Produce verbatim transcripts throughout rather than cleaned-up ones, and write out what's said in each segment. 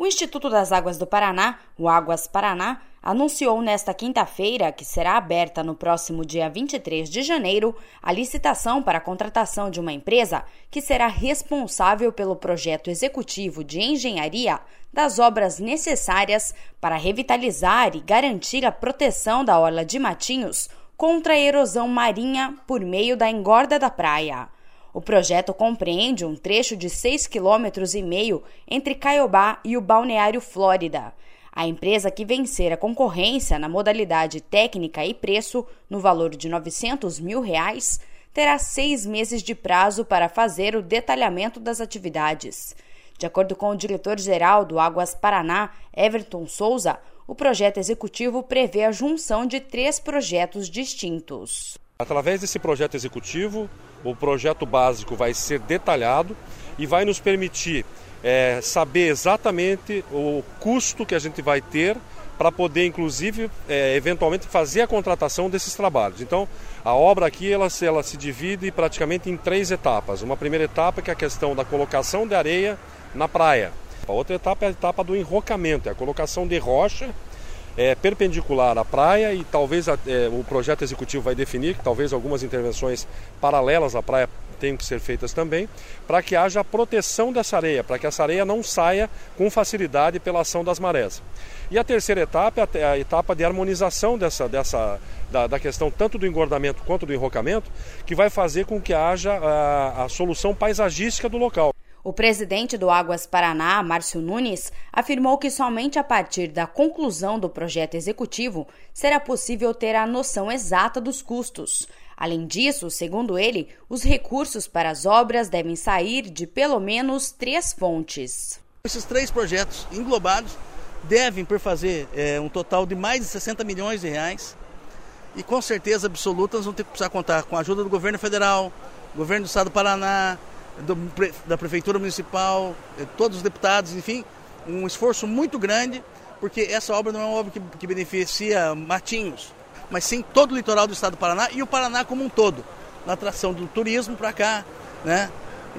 O Instituto das Águas do Paraná, o Águas Paraná, anunciou nesta quinta-feira, que será aberta no próximo dia vinte e três de janeiro, a licitação para a contratação de uma empresa que será responsável pelo projeto executivo de engenharia das obras necessárias para revitalizar e garantir a proteção da orla de Matinhos contra a erosão marinha por meio da engorda da praia. O projeto compreende um trecho de seis vírgula cinco quilômetros entre Caiobá e o Balneário Flórida. A empresa que vencer a concorrência na modalidade técnica e preço, no valor de novecentos mil reais, terá seis meses de prazo para fazer o detalhamento das atividades. De acordo com o diretor-geral do Águas Paraná, Everton Souza, o projeto executivo prevê a junção de três projetos distintos. Através desse projeto executivo, o projeto básico vai ser detalhado e vai nos permitir é, saber exatamente o custo que a gente vai ter para poder, inclusive, é, eventualmente fazer a contratação desses trabalhos. Então, a obra aqui ela, ela se divide praticamente em três etapas. Uma primeira etapa que é a questão da colocação de areia na praia. A outra etapa é a etapa do enrocamento, é a colocação de rocha É, perpendicular à praia e talvez é, o projeto executivo vai definir que talvez algumas intervenções paralelas à praia tenham que ser feitas também, para que haja a proteção dessa areia, para que essa areia não saia com facilidade pela ação das marés. E a terceira etapa é a etapa de harmonização dessa, dessa, da, da questão tanto do engordamento quanto do enrocamento, que vai fazer com que haja a, a solução paisagística do local. O presidente do Águas Paraná, Márcio Nunes, afirmou que somente a partir da conclusão do projeto executivo será possível ter a noção exata dos custos. Além disso, segundo ele, os recursos para as obras devem sair de pelo menos três fontes. Esses três projetos englobados devem perfazer é, um total de mais de sessenta milhões de reais e com certeza absoluta nós vamos ter que precisar contar com a ajuda do governo federal, governo do estado do Paraná, Do, da Prefeitura Municipal, todos os deputados, enfim, um esforço muito grande, porque essa obra não é uma obra que, que beneficia Matinhos, mas sim todo o litoral do estado do Paraná e o Paraná como um todo, na atração do turismo para cá, né,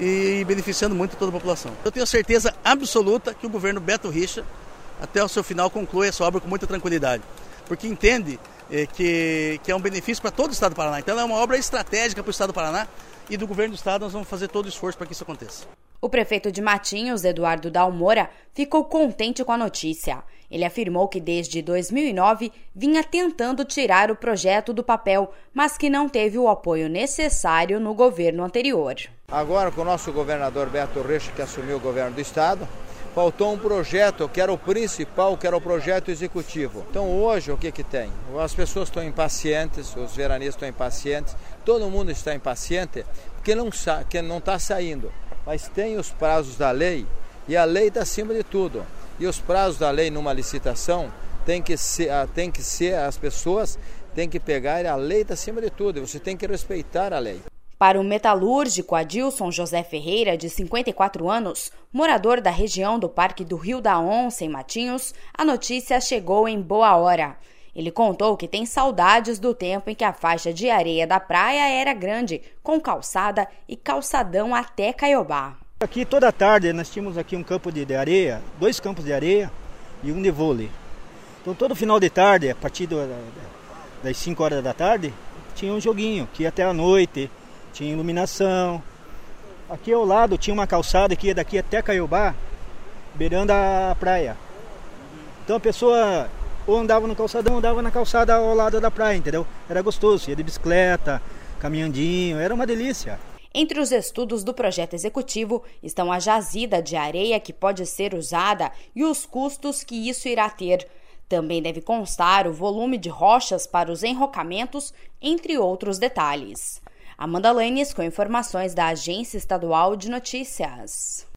e beneficiando muito toda a população. Eu tenho certeza absoluta que o governo Beto Richa, até o seu final, conclui essa obra com muita tranquilidade, porque entende eh, que, que é um benefício para todo o estado do Paraná. Então ela é uma obra estratégica para o estado do Paraná, e do governo do estado nós vamos fazer todo o esforço para que isso aconteça. O prefeito de Matinhos, Eduardo Dalmora, ficou contente com a notícia. Ele afirmou que desde dois mil e nove vinha tentando tirar o projeto do papel, mas que não teve o apoio necessário no governo anterior. Agora, com o nosso governador Beto Richa, que assumiu o governo do estado, faltou um projeto que era o principal, que era o projeto executivo. Então hoje o que que tem? As pessoas estão impacientes, os veranistas estão impacientes, todo mundo está impaciente porque não sa- que não está saindo. Mas tem os prazos da lei e a lei está acima de tudo. E os prazos da lei numa licitação tem que ser, tem que ser as pessoas têm que pegar, a lei está acima de tudo, você tem que respeitar a lei. Para o metalúrgico Adilson José Ferreira, de cinquenta e quatro anos, morador da região do Parque do Rio da Onça, em Matinhos, a notícia chegou em boa hora. Ele contou que tem saudades do tempo em que a faixa de areia da praia era grande, com calçada e calçadão até Caiobá. Aqui toda tarde nós tínhamos aqui um campo de areia, dois campos de areia e um de vôlei. Então todo final de tarde, a partir das cinco horas da tarde, tinha um joguinho, que ia até a noite. Tinha iluminação. Aqui ao lado tinha uma calçada que ia daqui até Caiobá, beirando a praia. Então a pessoa ou andava no calçadão ou andava na calçada ao lado da praia, entendeu? Era gostoso, ia de bicicleta, caminhandinho, era uma delícia. Entre os estudos do projeto executivo estão a jazida de areia que pode ser usada e os custos que isso irá ter. Também deve constar o volume de rochas para os enrocamentos, entre outros detalhes. Amanda Lanes com informações da Agência Estadual de Notícias.